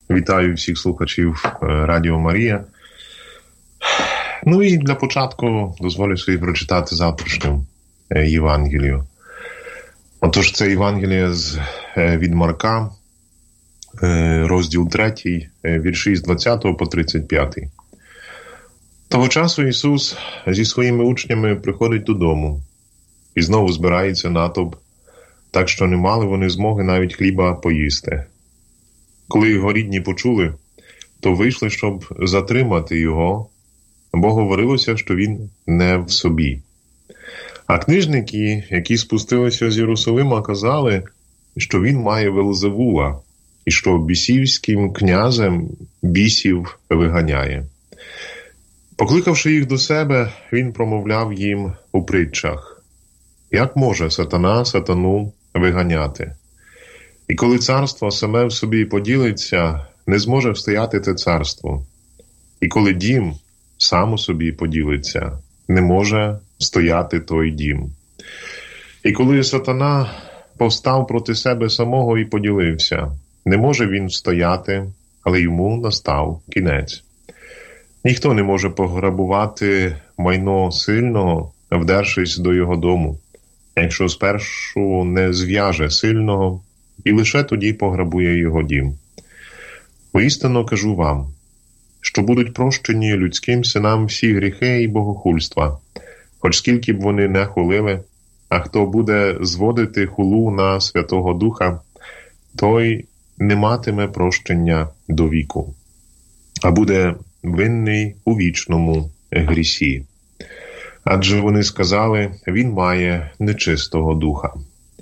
Вітаю всіх слухачів Радіо Марія. Ну і для початку дозволю собі прочитати завтрашню Євангелію. Отож, це Євангелія від Марка, розділ 3, вірші з 20 по 35. Того часу Ісус зі своїми учнями приходить додому, і знову збирається натовп, так що не мали вони змоги навіть хліба поїсти. Коли його рідні почули, то вийшли, щоб затримати його, бо говорилося, що він не в собі. А книжники, які спустилися з Єрусалима, казали, що він має Вельзевула, і що бісівським князем бісів виганяє. Покликавши їх до себе, він промовляв їм у притчах: «Як може сатана сатану виганяти? І коли царство саме в собі поділиться, не зможе встояти те царство. І коли дім сам у собі поділиться, не може стояти той дім. І коли сатана повстав проти себе самого і поділився, не може він стояти, але йому настав кінець. Ніхто не може пограбувати майно сильного, вдершись до його дому, якщо спершу не зв'яже сильного, і лише тоді пограбує його дім. Воістину кажу вам, що будуть прощені людським синам всі гріхи і богохульства, хоч скільки б вони не хулили, а хто буде зводити хулу на Святого Духа, той не матиме прощення до віку, а буде винний у вічному грісі. Адже вони сказали, він має нечистого духа.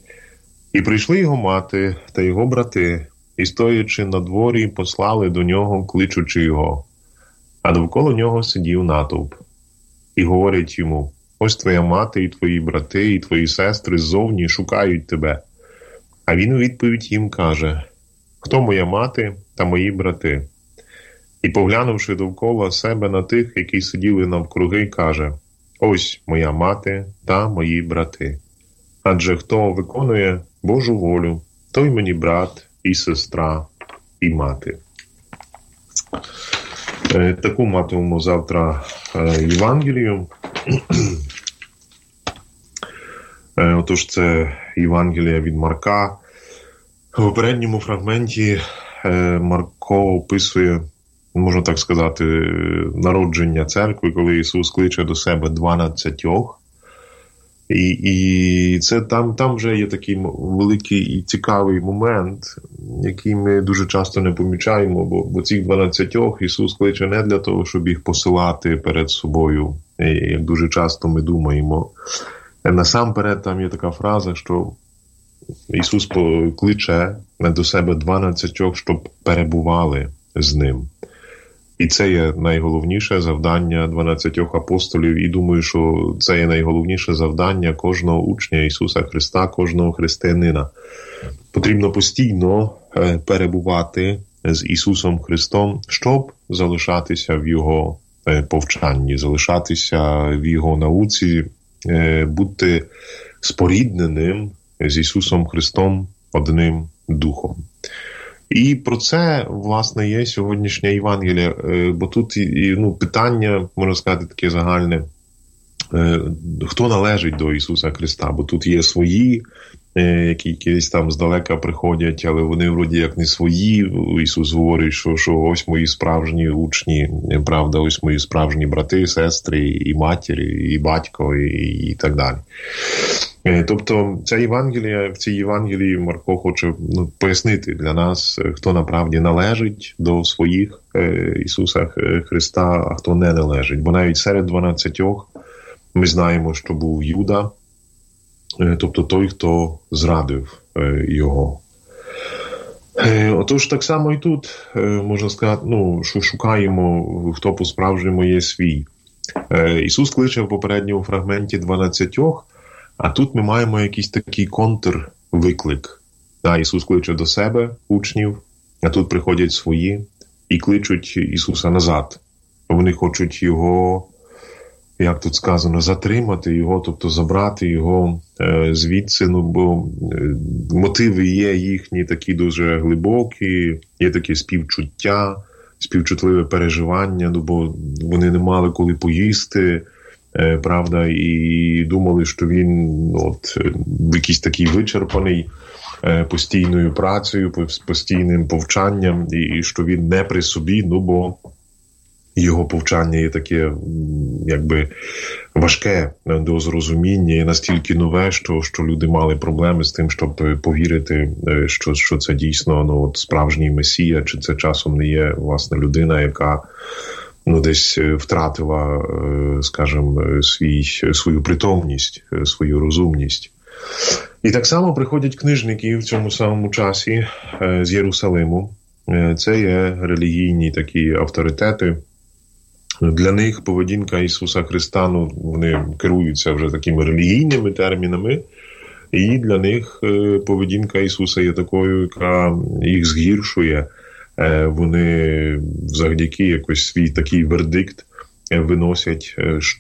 І прийшли його мати та його брати, і, стоячи на дворі, послали до нього, кличучи його. А довкола нього сидів натовп. І говорять йому: ось твоя мати, і твої брати, і твої сестри ззовні шукають тебе. А він у відповідь їм каже: хто моя мати та мої брати? І, поглянувши довкола себе на тих, які сиділи навкруги, каже: ось моя мати та мої брати. Адже хто виконує Божу волю, той мені брат і сестра і мати. Таку матимемо завтра Євангелію. Отож, це Євангелія від Марка. В попередньому фрагменті Марко описує, можна так сказати, народження церкви, коли Ісус кличе до себе 12. І це там вже є такий великий і цікавий момент, який ми дуже часто не помічаємо, бо цих 12 Ісус кличе не для того, щоб їх посилати перед собою, як дуже часто ми думаємо. Насамперед там є така фраза, що Ісус кличе до себе 12, щоб перебували з Ним. І це є найголовніше завдання 12 апостолів, і думаю, що це є найголовніше завдання кожного учня Ісуса Христа, кожного християнина. Потрібно постійно перебувати з Ісусом Христом, щоб залишатися в Його повчанні, залишатися в Його науці, бути спорідненим з Ісусом Христом одним духом. І про це, власне, є сьогоднішня Євангелія, бо тут питання, можна сказати, таке загальне, хто належить до Ісуса Христа, бо тут є свої, які якісь там здалека приходять, але вони вроді як не свої. Ісус говорить, що ось мої справжні учні, правда, ось мої справжні брати, сестри, і матері, і батько, і так далі. Тобто в цій Євангелії Марко хоче пояснити для нас, хто направді належить до своїх Ісуса Христа, а хто не належить. Бо навіть серед 12 ми знаємо, що був Юда, тобто той, хто зрадив його. Отож, так само і тут, можна сказати, що шукаємо, хто по-справжньому є свій. Ісус кличе в попередньому фрагменті 12, а тут ми маємо якийсь такий контрвиклик. Ісус кличе до себе учнів, а тут приходять свої і кличуть Ісуса назад. Вони хочуть його як тут сказано, затримати його, тобто забрати його звідси, ну, бо мотиви є їхні такі дуже глибокі, є таке співчуття, співчутливе переживання, ну, бо вони не мали коли поїсти, правда, і думали, що він от якийсь такий вичерпаний постійною працею, постійним повчанням, і що він не при собі, ну, бо його повчання є таке, якби, важке до зрозуміння і настільки нове, що люди мали проблеми з тим, щоб повірити, що це дійсно, ну, от справжній Месія, чи це часом не є, власне, людина, яка, ну, десь втратила, скажімо, свою притомність, свою розумність. І так само приходять книжники в цьому самому часі з Єрусалиму. Це є релігійні такі авторитети. Для них поведінка Ісуса Христа, ну, вони керуються вже такими релігійними термінами, і для них поведінка Ісуса є такою, яка їх згіршує. Вони завдяки якось свій такий вердикт виносять,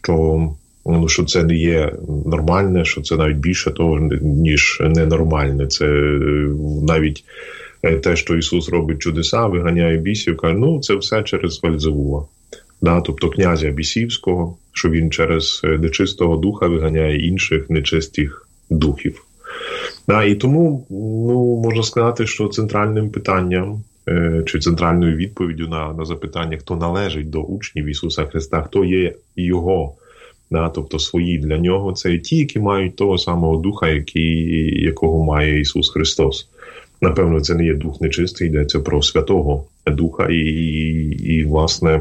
що це не є нормальне, що це навіть більше того, ніж ненормальне. Це навіть те, що Ісус робить чудеса, виганяє бісів, каже, ну, це все через Вельзевула. Да, тобто князя бісівського, що він через нечистого духа виганяє інших нечистих духів. Да, і тому, ну, можна сказати, що центральним питанням, чи центральною відповіддю на запитання, хто належить до учнів Ісуса Христа, хто є Його, да, тобто свої для Нього, це ті, які мають того самого духа, якого має Ісус Христос. Напевно, це не є дух нечистий, йдеться про Святого Духа, і власне,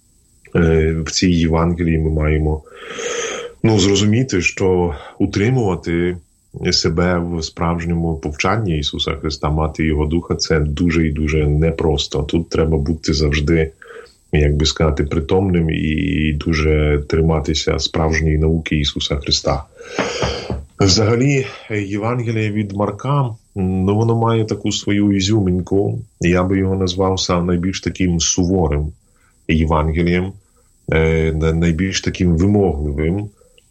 в цій Євангелії ми маємо, ну, зрозуміти, що утримувати себе в справжньому повчанні Ісуса Христа, мати Його Духа, це дуже і дуже непросто. Тут треба бути завжди, як би сказати, притомним і дуже триматися справжньої науки Ісуса Христа. Взагалі, Євангеліє від Марка, ну, воно має таку свою ізюминку, я би його назвав найбільш таким суворим Євангелієм, найбільш таким вимогливим.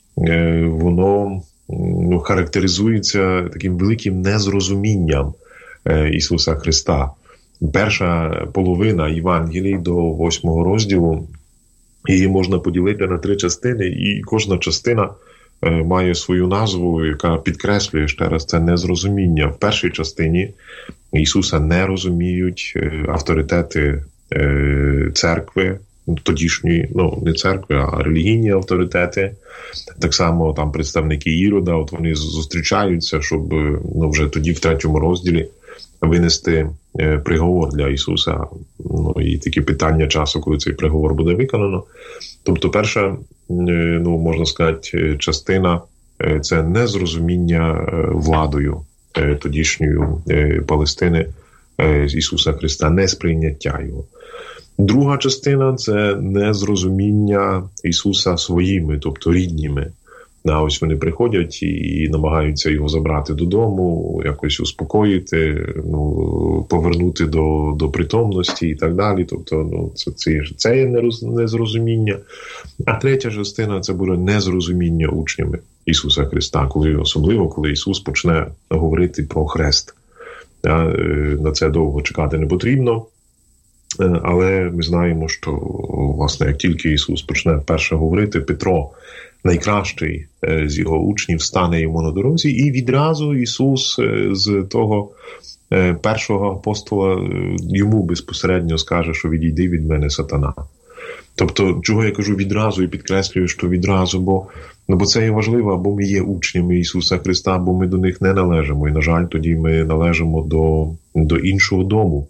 Воно, ну, характеризується таким великим незрозумінням Ісуса Христа. Перша половина Євангелії до 8 розділу, її можна поділити на 3 частини, і кожна частина має свою назву, яка підкреслює ще раз це незрозуміння. В першій частині Ісуса не розуміють авторитети церкви, тодішньої, ну, не церкви, а релігійні авторитети. Так само там представники Ірода, от вони зустрічаються, щоб, ну, вже тоді в 3 розділі винести приговор для Ісуса. Ну, і такі питання часу, коли цей приговор буде виконано. Тобто перша, ну, можна сказати, частина – це незрозуміння владою тодішньої Палестини Ісуса Христа, несприйняття Його. Друга частина – це незрозуміння Ісуса своїми, тобто рідніми. Ось вони приходять і намагаються його забрати додому, якось успокоїти, ну, повернути до притомності і так далі. Тобто, ну, це є незрозуміння. А третя частина – це буде незрозуміння учнями Ісуса Христа, особливо коли Ісус почне говорити про хрест. На це довго чекати не потрібно. Але ми знаємо, що, власне, як тільки Ісус почне перше говорити, Петро, найкращий з його учнів, стане йому на дорозі, і відразу Ісус з того першого апостола йому безпосередньо скаже, що відійди від мене, сатана. Тобто, чого я кажу відразу і підкреслюю, що відразу, бо це є важливо, бо ми є учнями Ісуса Христа, бо ми до них не належимо. І, на жаль, тоді ми належимо до іншого дому.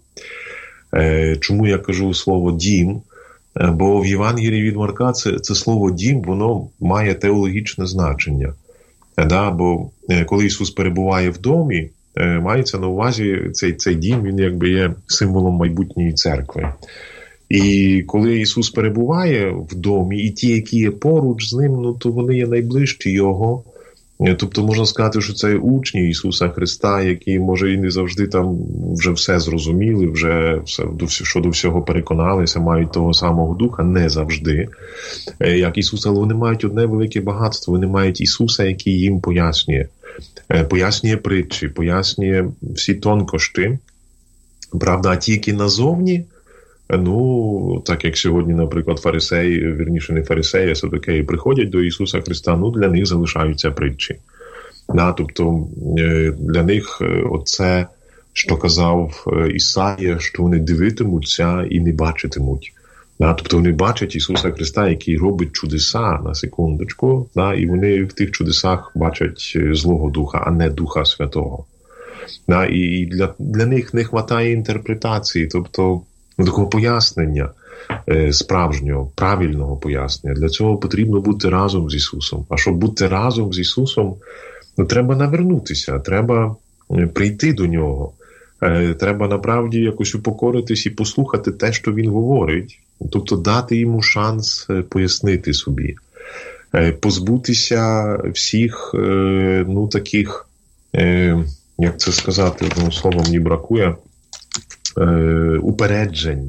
Чому я кажу слово «дім»? Бо в Євангелії від Марка це слово «дім», воно має теологічне значення. Бо коли Ісус перебуває в домі, мається на увазі цей дім, він якби є символом майбутньої церкви. І коли Ісус перебуває в домі, і ті, які є поруч з ним, ну, то вони є найближчі Його, Тобто можна сказати, що це учні Ісуса Христа, які, може, і не завжди там вже все зрозуміли, вже щодо всього переконалися, мають того самого Духа, не завжди, як Ісус, але вони мають одне велике багатство, вони мають Ісуса, який їм пояснює притчі, пояснює всі тонкощі, правда, а ті, які назовні, ну, так як сьогодні, наприклад, фарисеї, вірніше не фарисеї, а садукеї приходять до Ісуса Христа, ну, для них залишаються притчі. Да, тобто для них оце, що казав Ісая, що вони дивитимуться і не бачитимуть. Да, тобто вони бачать Ісуса Христа, який робить чудеса, на секундочку, да, і вони в тих чудесах бачать Злого Духа, а не Духа Святого. Да, і для них не вистачає інтерпретації, тобто такого пояснення справжнього, правильного пояснення. Для цього потрібно бути разом з Ісусом. А щоб бути разом з Ісусом, ну, треба навернутися, треба прийти до Нього. Треба, направді, якось упокоритись і послухати те, що Він говорить. Тобто дати Йому шанс пояснити собі. Позбутися всіх, ну, таких, як це сказати, одним словом мені бракує, упереджень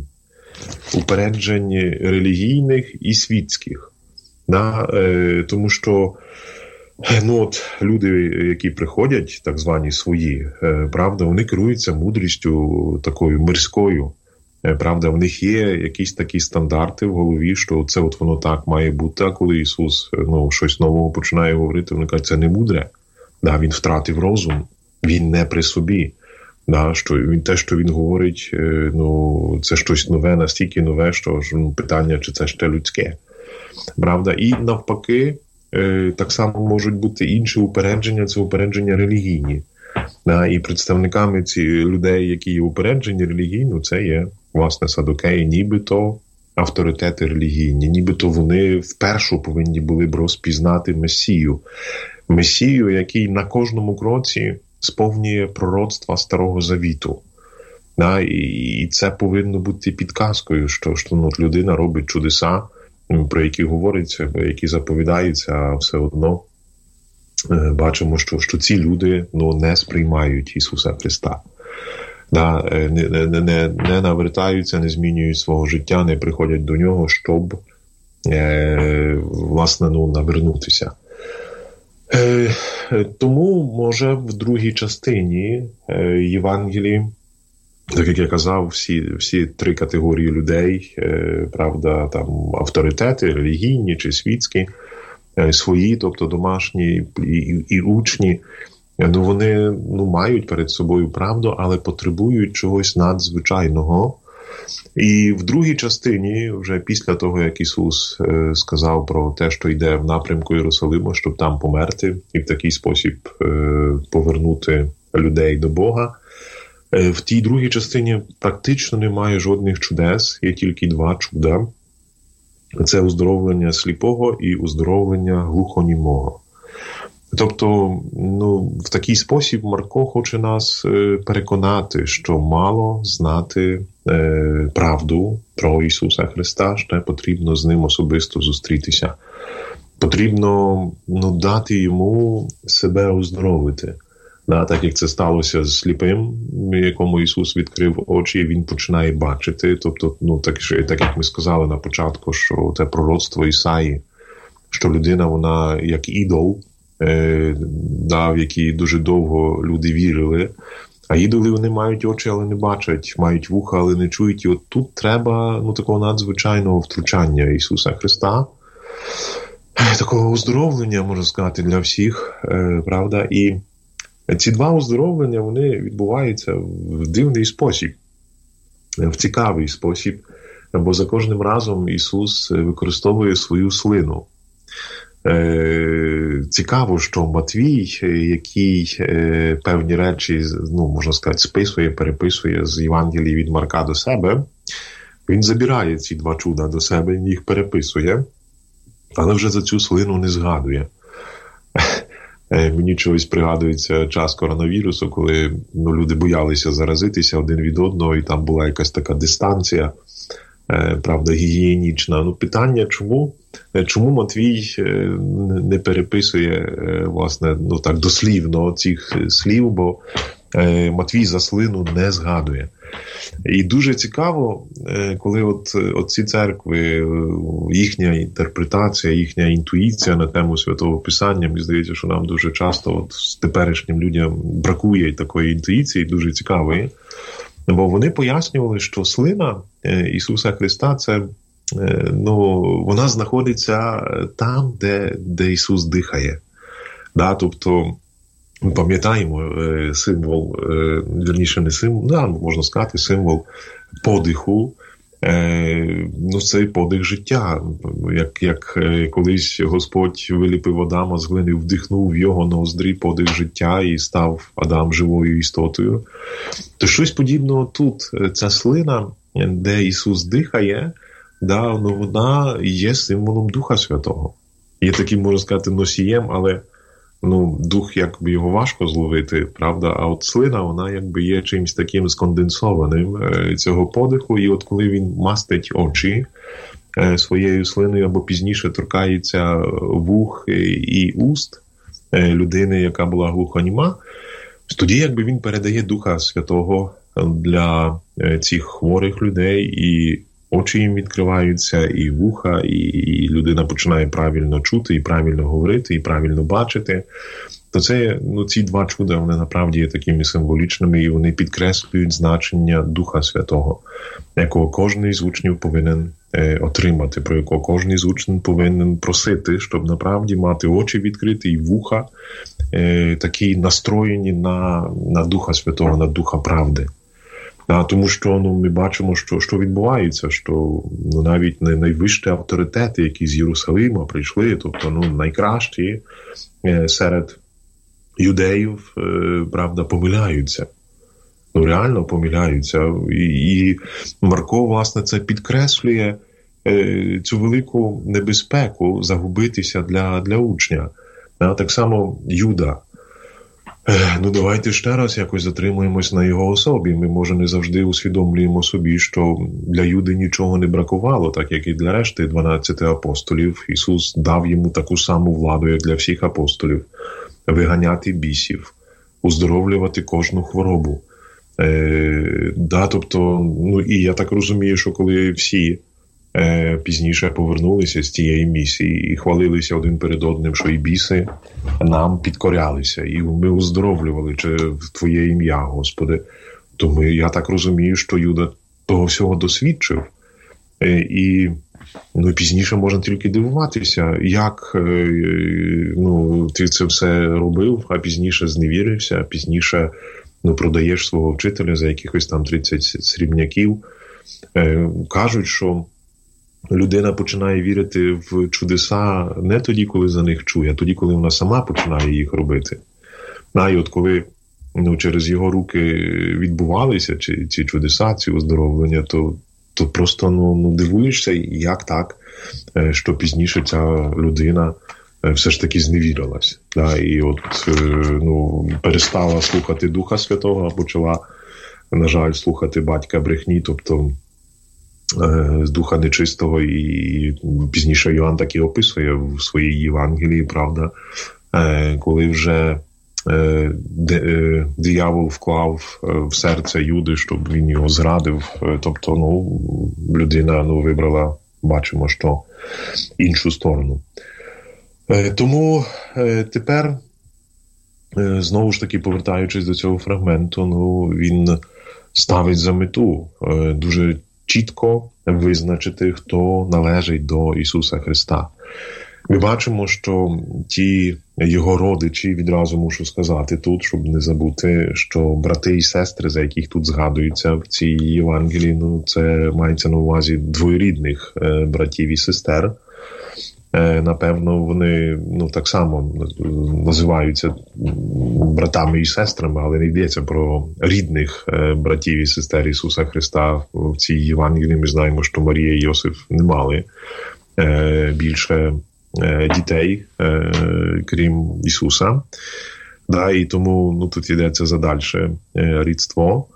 релігійних і світських. Да? Тому що ну, от, люди, які приходять, так звані свої, правда, вони керуються мудрістю такою мирською. Правда, в них є якісь такі стандарти в голові, що це от воно так має бути, а коли Ісус ну, щось нового починає говорити, вони кажуть, це не мудре. Да, він втратив розум, він не при собі. Да, що він, те, що він говорить, ну, це щось нове, настільки нове, що ну, питання, чи це ще людське. Правда? І навпаки, так само можуть бути інші упередження, це упередження релігійні. Да, і представниками ці людей, які є упереджені релігійно, це є, власне, садукеї, нібито авторитети релігійні, нібито вони вперше повинні були б розпізнати Месію. Месію, який на кожному кроці сповнює пророцтва Старого Завіту. Да, і це повинно бути підказкою, що ну, людина робить чудеса, про які говориться, які заповідаються, а все одно бачимо, що ці люди ну, не сприймають Ісуса Христа. Да, не навертаються, не змінюють свого життя, не приходять до Нього, щоб власне ну, навернутися. Тому, може, в другій частині Євангелії, так як я казав, всі три категорії людей, правда, там авторитети, релігійні чи світські, свої, тобто домашні і учні, ну, вони ну, мають перед собою правду, але потребують чогось надзвичайного. І в другій частині, вже після того, як Ісус сказав про те, що йде в напрямку Єрусалиму, щоб там померти і в такий спосіб повернути людей до Бога, в тій другій частині практично немає жодних чудес, є тільки два чуда. Це оздоровлення сліпого і оздоровлення глухонімого. Тобто, ну, в такий спосіб Марко хоче нас переконати, що мало знати правду про Ісуса Христа, ще потрібно з Ним особисто зустрітися. Потрібно ну, дати Йому себе оздоровити. Да, так як це сталося з сліпим, якому Ісус відкрив очі, і він починає бачити. Тобто, ну, так як ми сказали на початку, що це пророцтво Ісаї, що людина, вона як ідол, да, в які дуже довго люди вірили, а ідоли вони мають очі, але не бачать, мають вуха, але не чують. І от тут треба ну, такого надзвичайного втручання Ісуса Христа, такого оздоровлення, можна сказати, для всіх, правда, і ці два оздоровлення, вони відбуваються в дивний спосіб, в цікавий спосіб, бо за кожним разом Ісус використовує свою слину. Цікаво, що Матвій, який певні речі, ну, можна сказати, списує, переписує з Євангелії від Марка до себе, він забирає ці два чуда до себе, їх переписує, але вже за цю слину не згадує. Мені чогось пригадується час коронавірусу, коли ну, люди боялися заразитися один від одного, і там була якась така дистанція, правда, гігієнічна. Ну, питання чому? чому Матвій не переписує, власне, ну так, дослівно цих слів, бо Матвій за слину не згадує. І дуже цікаво, коли от ці церкви, їхня інтерпретація, їхня інтуїція на тему Святого Писання, мені здається, що нам дуже часто от з теперішнім людям бракує такої інтуїції, дуже цікавої, бо вони пояснювали, що слина Ісуса Христа – це, ну, вона знаходиться там, де Ісус дихає. Да? Тобто, ми пам'ятаємо символ, вірніше не символ, да, можна сказати, символ подиху, ну, цей подих життя. Як колись Господь виліпив Адама з глини, вдихнув в його ноздрі подих життя і став Адам живою істотою. То щось подібного тут. Ця слина, де Ісус дихає, да, ну, вона є символом Духа Святого. Є таким, можна сказати, носієм, але ну, дух, якби його важко зловити, правда, а от слина, вона якби є чимось таким сконденсованим цього подиху, і от коли він мастить очі своєю слиною або пізніше торкається вух і уст людини, яка була глухоніма, тоді якби він передає Духа Святого для цих хворих людей, і очі їм відкриваються, і вуха, і людина починає правильно чути, і правильно говорити, і правильно бачити. То це, ну, ці два чуда, вони направді є такими символічними, і вони підкреслюють значення Духа Святого, якого кожен з учнів повинен отримати, про якого кожен з учнів повинен просити, щоб направді мати очі відкриті і вуха такі настроєні на Духа Святого, на Духа правди. Тому що, ну, ми бачимо, що відбувається, що, ну, навіть найвищі авторитети, які з Єрусалима прийшли, тобто, ну, найкращі серед юдеїв, правда, помиляються. Ну, реально помиляються. І Марко, власне, це підкреслює цю велику небезпеку загубитися для учня. Так само Юда. Ну, давайте ще раз якось затримуємось на його особі. Ми, може, не завжди усвідомлюємо собі, що для Юди нічого не бракувало, так як і для решти 12 апостолів. Ісус дав йому таку саму владу, як для всіх апостолів. Виганяти бісів, уздоровлювати кожну хворобу. Тобто, ну, і я так розумію, що коли всі пізніше повернулися з тієї місії і хвалилися один перед одним, що і біси нам підкорялися, і ми уздоровлювали в Твоє ім'я, Господи. Тому я так розумію, що Юда того всього досвідчив. І, ну, пізніше можна тільки дивуватися, як, ну, ти це все робив, а пізніше зневірився, а пізніше, ну, продаєш свого вчителя за якихось там 30 срібняків. Кажуть, що людина починає вірити в чудеса не тоді, коли за них чує, а тоді, коли вона сама починає їх робити. І от коли, ну, через його руки відбувалися ці чудеса, ці оздоровлення, то просто, ну, дивуєшся, як так, що пізніше ця людина все ж таки зневірилась. І от, ну, перестала слухати Духа Святого, а почала, на жаль, слухати батька брехні, тобто з духа нечистого, і пізніше Йоанн так і описує в своїй Євангелії, правда, коли вже диявол вклав в серце Юди, щоб він його зрадив, тобто, ну, людина, ну, вибрала, бачимо, що іншу сторону. Тому тепер, знову ж таки, повертаючись до цього фрагменту, ну, він ставить за мету дуже чітко визначити, хто належить до Ісуса Христа. Ми бачимо, що ті його родичі, відразу мушу сказати тут, щоб не забути, що брати і сестри, за яких тут згадуються в цій Євангелії, ну, це мається на увазі двоюрідних братів і сестер. Напевно, вони, ну, так само називаються братами і сестрами, але не йдеться про рідних братів і сестер Ісуса Христа. В цій Євангелії ми знаємо, що Марія і Йосиф не мали більше дітей, крім Ісуса. І тому, ну, тут йдеться за дальше рідство.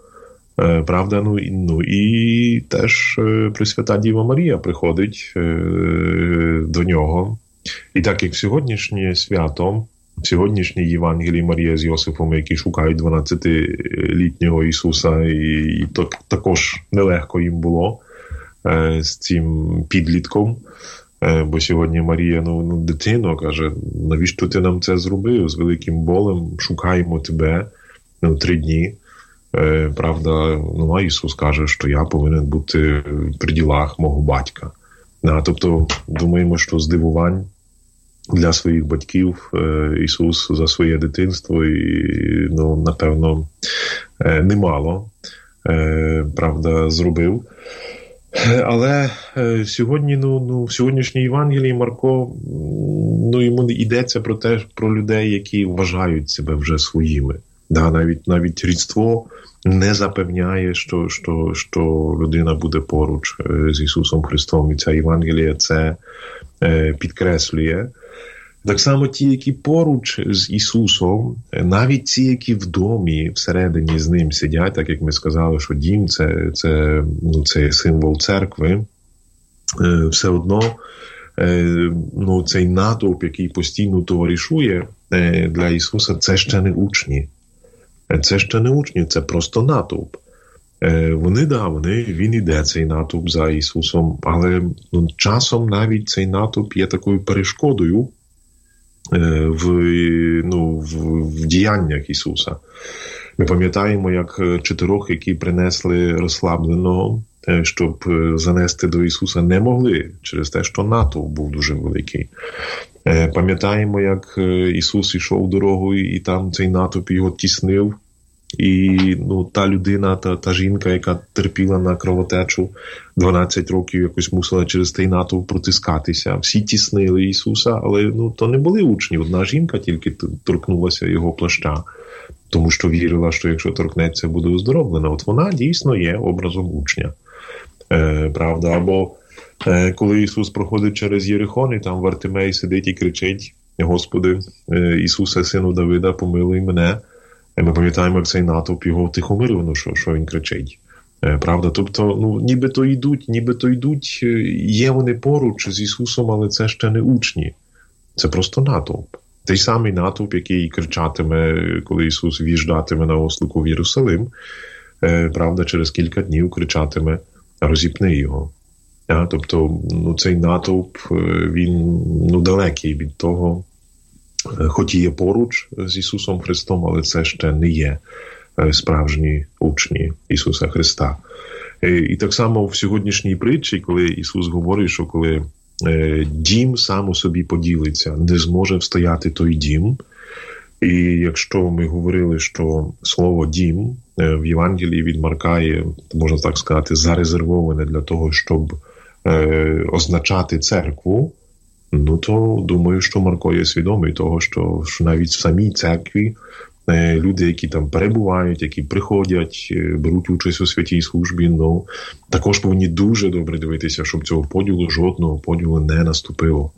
Правда, і теж Пресвята Діва Марія приходить до нього. І так як сьогоднішнє свято, сьогоднішній Євангелій Марія з Йосифом, які шукають 12-літнього Ісуса, і також нелегко їм було з цим підлітком. Бо сьогодні Марія, дитино, каже, навіщо ти нам це зробив? З великим болем шукаємо тебе 3 дні. Правда, а Ісус каже, що я повинен бути при ділах мого батька. Тобто, думаємо, що здивувань для своїх батьків Ісус за своє дитинство, напевно, немало, правда, зробив. Але сьогодні, в сьогоднішній Євангелії Марко, йому йдеться про людей, які вважають себе вже своїми. Навіть Різдво не запевняє, що людина буде поруч з Ісусом Христом. І ця Євангелія це підкреслює. Так само ті, які поруч з Ісусом, навіть ті, які в домі всередині з Ним сидять, так як ми сказали, що дім – це символ церкви, все одно цей натовп, який постійно товаришує для Ісуса, це ще не учні. Це ще не учні, це просто натовп. Він іде, цей натовп, за Ісусом, але часом навіть цей натовп є такою перешкодою в діяннях Ісуса. Ми пам'ятаємо, як 4, які принесли розслабленого, щоб занести до Ісуса, не могли, через те, що натовп був дуже великий. Пам'ятаємо, як Ісус йшов дорогою, і там цей натовп його тіснив, і та людина, та жінка, яка терпіла на кровотечу 12 років, якось мусила через цей натовп протискатися. Всі тіснили Ісуса, але то не були учні. Одна жінка тільки торкнулася його плаща, тому що вірила, що якщо торкнеться, буде оздоровлена. От вона дійсно є образом учня. Правда? Або коли Ісус проходить через Єрихон, і там Вартимей сидить і кричить: «Господи, Ісусе, Сину Давида, помилуй мене». Ми пам'ятаємо, як цей натовп його втихомирив, що він кричить. Правда? Тобто, нібито йдуть, є вони поруч з Ісусом, але це ще не учні. Це просто натовп. Той самий натовп, який кричатиме, коли Ісус в'їжджатиме на ослику в Єрусалим, правда, через кілька днів кричатиме: «Розіпни його». Тобто, цей натовп, він далекий від того, хоч і є поруч з Ісусом Христом, але це ще не є справжні учні Ісуса Христа. І так само в сьогоднішній притчі, коли Ісус говорить, що коли дім сам у собі поділиться, не зможе встояти той дім. І якщо ми говорили, що слово «дім» в Євангелії від Марка є, можна так сказати, зарезервоване для того, щоб означати церкву, то думаю, що Марко є свідомий того, що навіть в самій церкві люди, які там перебувають, які приходять, беруть участь у святій службі, також повинні дуже добре дивитися, щоб цього поділу, жодного поділу не наступило.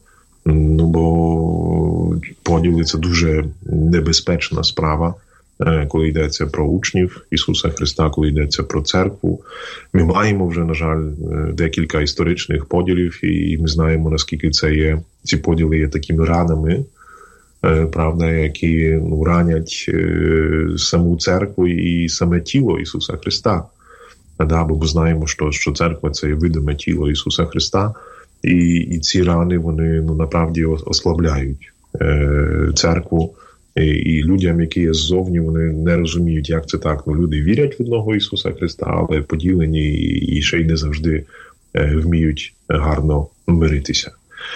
Бо поділи – це дуже небезпечна справа, коли йдеться про учнів Ісуса Христа, коли йдеться про церкву. Ми маємо вже, на жаль, декілька історичних поділів, і ми знаємо, наскільки ці поділи є такими ранами, правда, які ранять саму церкву і саме тіло Ісуса Христа. Бо ми знаємо, що церква – це є видиме тіло Ісуса Христа, і ці рани, вони насправді ослабляють церкву. І людям, які є ззовні, вони не розуміють, як це так. Люди вірять в одного Ісуса Христа, але поділені і ще й не завжди вміють гарно миритися.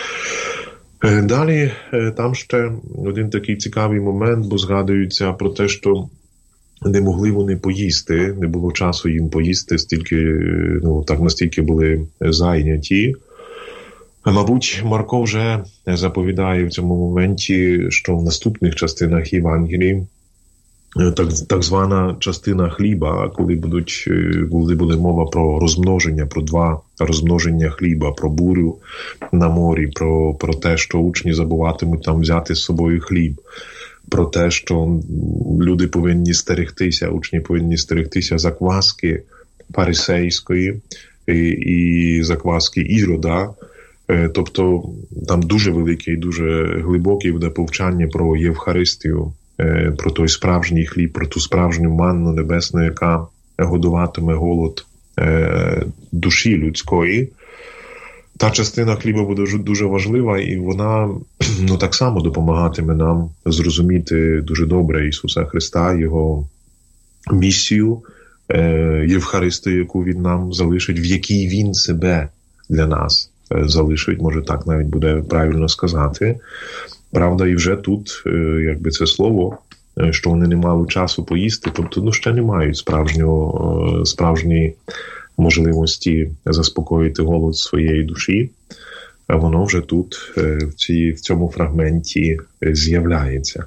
Далі там ще один такий цікавий момент, бо згадується про те, що не могли вони поїсти, не було часу їм поїсти, настільки були зайняті. Мабуть, Марко вже заповідає в цьому моменті, що в наступних частинах Євангелії так звана частина хліба, коли буде мова про розмноження, про 2 розмноження хліба, про бурю на морі, про те, що учні забуватимуть там взяти з собою хліб. про те, що люди повинні стерегтися, учні повинні стерегтися закваски фарисейської і закваски Ірода. Тобто там дуже велике і дуже глибоке буде повчання про Євхаристію, про той справжній хліб, про ту справжню манну небесну, яка годуватиме голод душі людської. Та частина хліба буде дуже важлива, і вона так само допомагатиме нам зрозуміти дуже добре Ісуса Христа, Його місію, Євхаристію, яку Він нам залишить, в якій Він себе для нас залишить, може так навіть буде правильно сказати. Правда, і вже тут, якби це слово, що вони не мали часу поїсти, тобто ще не мають справжньої можливості заспокоїти голод своєї душі, а воно вже тут, в цьому фрагменті з'являється.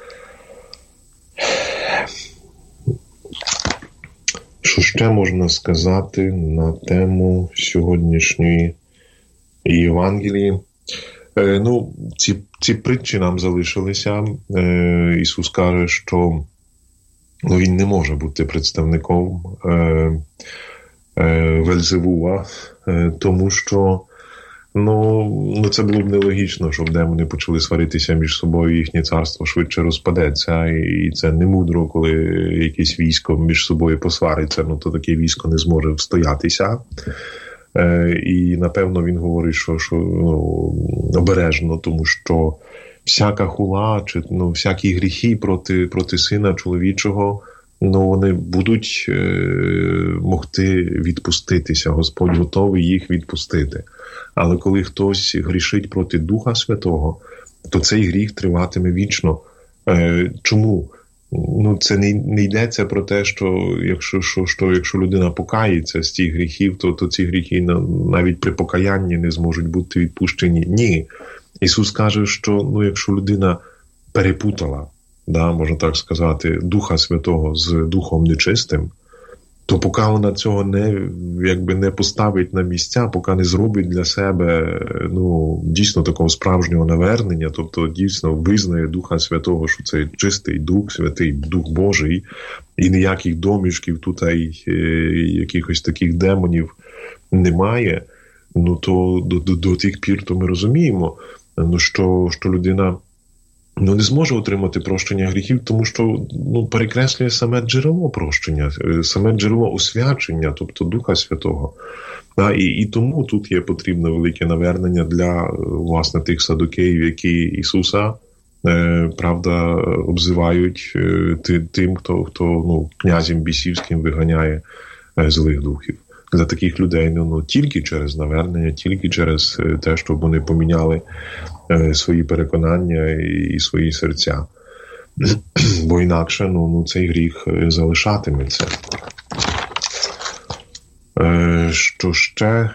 Що ще можна сказати на тему сьогоднішньої Євангелії? Ці притчі нам залишилися. Ісус каже, що Він не може бути представником Вельзевула, тому що це було б нелогічно, щоб демони почали сваритися між собою, їхнє царство швидше розпадеться, і це не мудро, коли якесь військо між собою посвариться, то таке військо не зможе встоятися. І, напевно, він говорить, що обережно, тому що всяка хула, чи всякі гріхи проти сина чоловічого, вони будуть могти відпуститися. Господь готовий їх відпустити. Але коли хтось грішить проти Духа Святого, то цей гріх триватиме вічно. Чому? Це не йдеться про те, що якщо людина покається з цих гріхів, то ці гріхи навіть при покаянні не зможуть бути відпущені. Ні. Ісус каже, що якщо людина перепутала, можна так сказати, Духа Святого з Духом нечистим, то поки вона цього не поставить на місця, поки не зробить для себе дійсно такого справжнього навернення, тобто дійсно визнає Духа Святого, що це чистий Дух Святий, Дух Божий, і ніяких домішків тут, якихось таких демонів немає, то до тих пір то ми розуміємо, що людина не зможе отримати прощення гріхів, тому що перекреслює саме джерело прощення, саме джерело освячення, тобто Духа Святого. І тому тут є потрібне велике навернення для, власне, тих садукеїв, які Ісуса, правда, обзивають тим, хто князем бісівським виганяє злих духів. Для таких людей тільки через навернення, тільки через те, щоб вони поміняли свої переконання і свої серця. Бо інакше цей гріх залишатиметься. Що ще?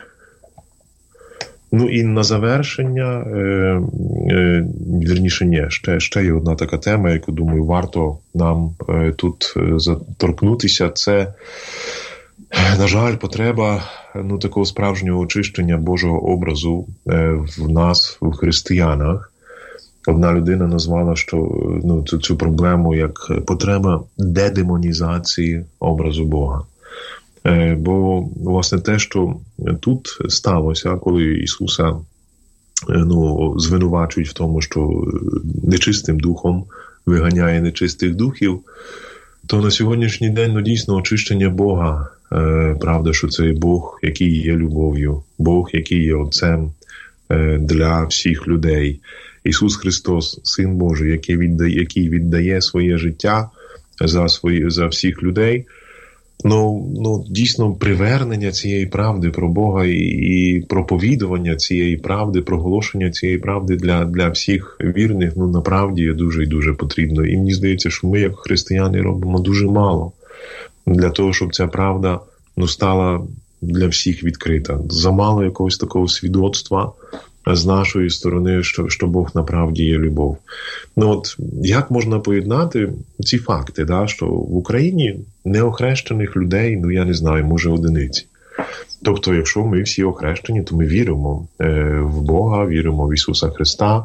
І на завершення, вірніше ні, ще є одна така тема, яку, думаю, варто нам тут торкнутися. Це, на жаль, потреба такого справжнього очищення Божого образу в нас, в християнах. Одна людина назвала цю проблему як потреба дедемонізації образу Бога. Бо, власне, те, що тут сталося, коли Ісуса звинувачують в тому, що нечистим духом виганяє нечистих духів, то на сьогоднішній день дійсно очищення Бога, правда, що це Бог, який є любов'ю, Бог, який є Отцем для всіх людей. Ісус Христос, Син Божий, який віддає своє життя за всіх людей. Дійсно, привернення цієї правди про Бога і проповідування цієї правди, проголошення цієї правди для всіх вірних, направді є дуже і дуже потрібно. І мені здається, що ми, як християни, робимо дуже мало для того, щоб ця правда стала для всіх відкрита. Замало якогось такого свідоцтва з нашої сторони, що Бог направді є любов. Як можна поєднати ці факти, що в Україні неохрещених людей, я не знаю, може одиниці. Тобто, якщо ми всі охрещені, то ми віримо в Бога, віримо в Ісуса Христа,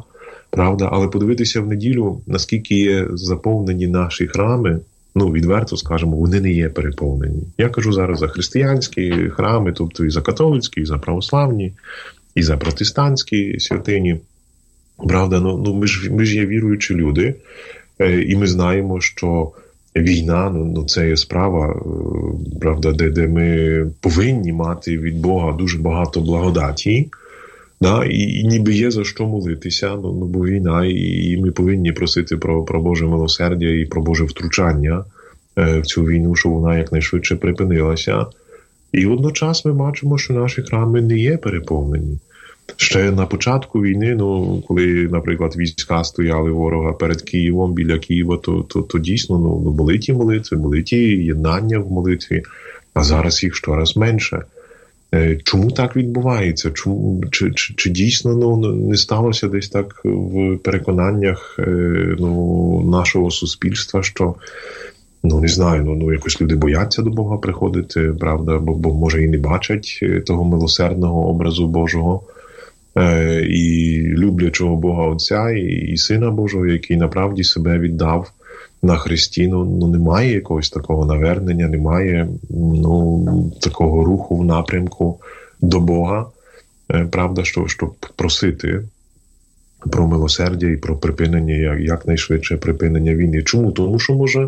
правда? Але подивитися в неділю, наскільки є заповнені наші храми, відверто скажемо, вони не є переповнені. Я кажу зараз за християнські храми, тобто і за католицькі, і за православні, і за протестантські святині. Правда, ми ж є віруючі люди, і ми знаємо, що війна, це є справа, правда, де ми повинні мати від Бога дуже багато благодаті, да, і ніби є за що молитися, бо війна, і ми повинні просити про Боже милосердя і про Боже втручання в цю війну, щоб вона якнайшвидше припинилася. І водночас ми бачимо, що наші храми не є переповнені. Ще на початку війни, коли, наприклад, війська стояли ворога перед Києвом, біля Києва, то дійсно були ті молитви, були ті єднання в молитві, а зараз їх щораз менше. Чому так відбувається? Чи дійсно не сталося десь так в переконаннях нашого суспільства, що, не знаю, якось люди бояться до Бога приходити, правда, бо може і не бачать того милосердного образу Божого, і люблячого Бога Отця і Сина Божого, який направді себе віддав на хресті, немає якогось такого навернення, немає такого руху в напрямку до Бога, правда, щоб просити про милосердя і про припинення, якнайшвидше припинення війни. Чому? Тому що, може,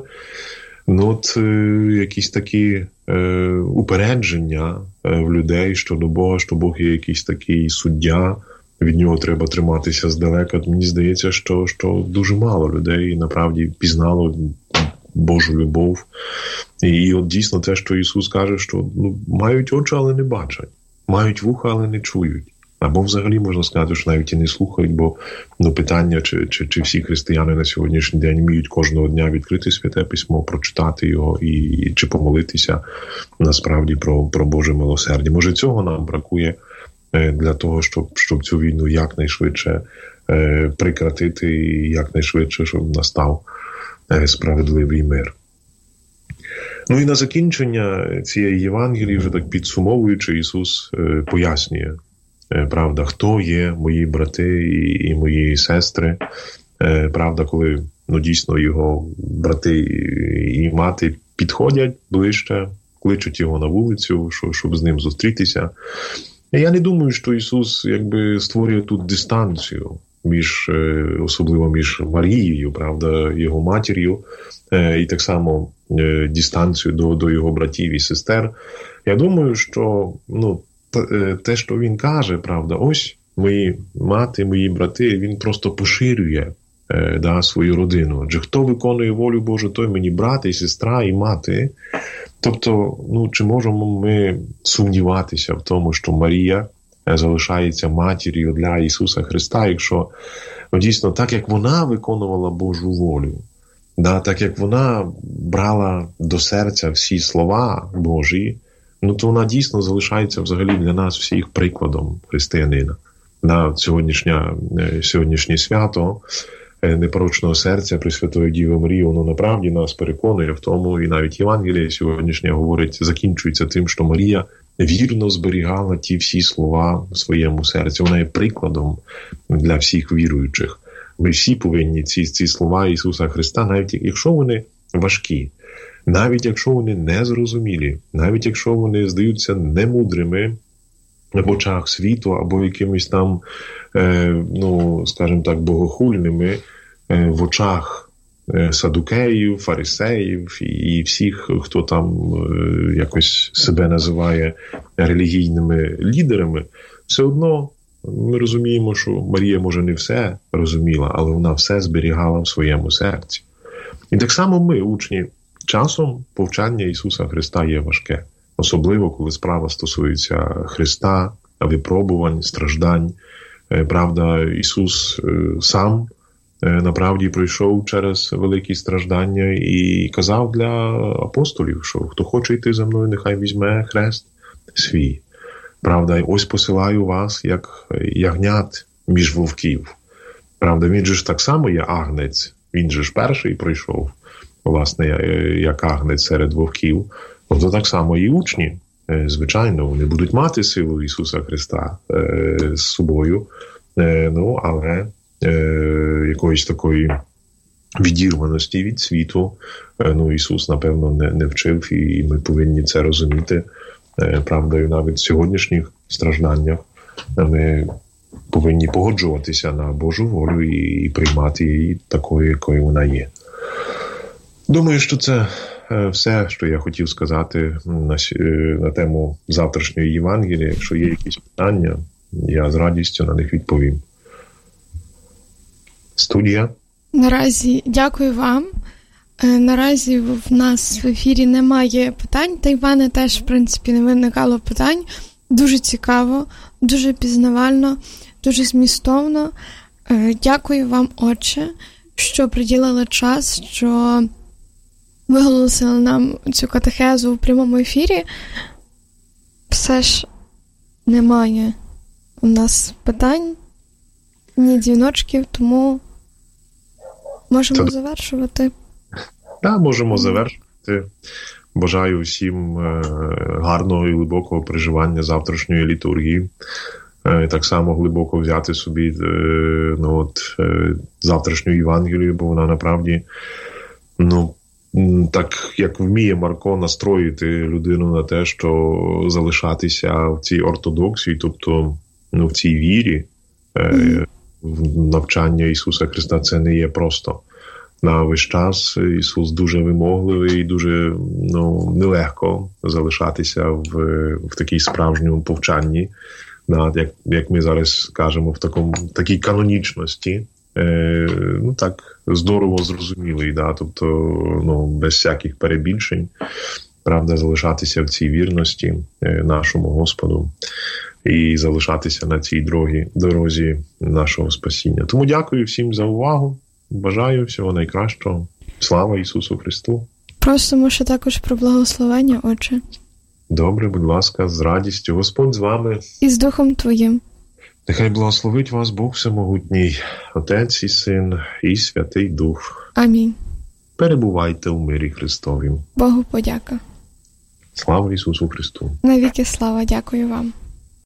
якісь такі упередження в людей щодо Бога, що Бог є якийсь такий суддя, від нього треба триматися здалека. Мені здається, що дуже мало людей направді пізнало Божу любов. І от дійсно те, що Ісус каже, що мають очі, але не бачать, мають вуха, але не чують. Або взагалі можна сказати, що навіть і не слухають, бо питання, чи всі християни на сьогоднішній день вміють кожного дня відкрити Святе Письмо, прочитати його і чи помолитися насправді про Боже милосердя. Може, цього нам бракує для того, щоб цю війну якнайшвидше прекратити і якнайшвидше, щоб настав справедливий мир. І на закінчення цієї Євангелії, вже так підсумовуючи, Ісус пояснює, правда, хто є мої брати і мої сестри, правда, коли дійсно його брати і мати підходять ближче, кличуть його на вулицю, щоб з ним зустрітися. Я не думаю, що Ісус створює тут дистанцію особливо між Марією, правда, його матір'ю, і так само дистанцію до його братів і сестер. Я думаю, що те, що він каже, правда, ось мої мати, мої брати, він просто поширює свою родину. Адже хто виконує волю Божу, той мені брат, і сестра, і мати. Тобто, чи можемо ми сумніватися в тому, що Марія залишається матір'ю для Ісуса Христа, якщо дійсно так, як вона виконувала Божу волю, так як вона брала до серця всі слова Божі, то вона дійсно залишається взагалі для нас всіх прикладом християнина. Сьогоднішнє свято непорочного серця Пресвятої Діви Марії, воно направді нас переконує в тому, і навіть Євангеліє сьогоднішнє говорить, закінчується тим, що Марія вірно зберігала ті всі слова в своєму серці. Вона є прикладом для всіх віруючих. Ми всі повинні ці слова Ісуса Христа, навіть якщо вони важкі, навіть якщо вони незрозумілі, навіть якщо вони здаються немудрими в очах світу або якимись там, скажімо так, богохульними в очах садукеїв, фарисеїв і всіх, хто там якось себе називає релігійними лідерами, все одно ми розуміємо, що Марія, може, не все розуміла, але вона все зберігала в своєму серці. І так само ми, учні, часом повчання Ісуса Христа є важке. Особливо, коли справа стосується Христа, випробувань, страждань. Правда, Ісус сам направді пройшов через великі страждання і казав для апостолів, що хто хоче йти за мною, нехай візьме хрест свій. Правда, ось посилаю вас, як ягнят між вовків. Правда, він же ж так само є агнець, він же ж перший пройшов, власне, як агнець серед вовків. Тобто так само і учні, звичайно, вони будуть мати силу Ісуса Христа з собою, але якоїсь такої відірваності від світу. Ісус, напевно, не вчив, і ми повинні це розуміти. Правда, і навіть в сьогоднішніх стражданнях ми повинні погоджуватися на Божу волю і приймати її такою, якою вона є. Думаю, що це все, що я хотів сказати на тему завтрашньої Євангелії. Якщо є якісь питання, я з радістю на них відповім. Студія. Наразі дякую вам. Наразі в нас в ефірі немає питань, та й в мене теж, в принципі, не виникало питань. Дуже цікаво, дуже пізнавально, дуже змістовно. Дякую вам, Отче, що приділили час, що виголосили нам цю катехезу у прямому ефірі. Все ж немає у нас питань, ні дзвіночків, тому можемо завершувати. Так, можемо завершити. Бажаю всім гарного і глибокого переживання завтрашньої літургії. Так само глибоко взяти собі завтрашню Євангелію, бо вона направді, так як вміє Марко настроїти людину на те, що залишатися в цій ортодоксії, тобто в цій вірі, в навчання Ісуса Христа, це не є просто на весь час. Ісус дуже вимогливий і дуже нелегко залишатися в такій справжньому повчанні, як ми зараз кажемо, в такій канонічності, так здорово зрозумілий, тобто без всяких перебільшень, правда, залишатися в цій вірності нашому Господу і залишатися на цій дорозі нашого спасіння. Тому дякую всім за увагу. Бажаю всього найкращого. Слава Ісусу Христу! Просимо ще також про благословення, Отче. Добре, будь ласка, з радістю. Господь з вами. І з Духом Твоїм. Нехай благословить вас Бог Всемогутній, Отець і Син, і Святий Дух. Амінь. Перебувайте у мирі Христовім. Богу подяка. Слава Ісусу Христу! Навіки слава, дякую вам.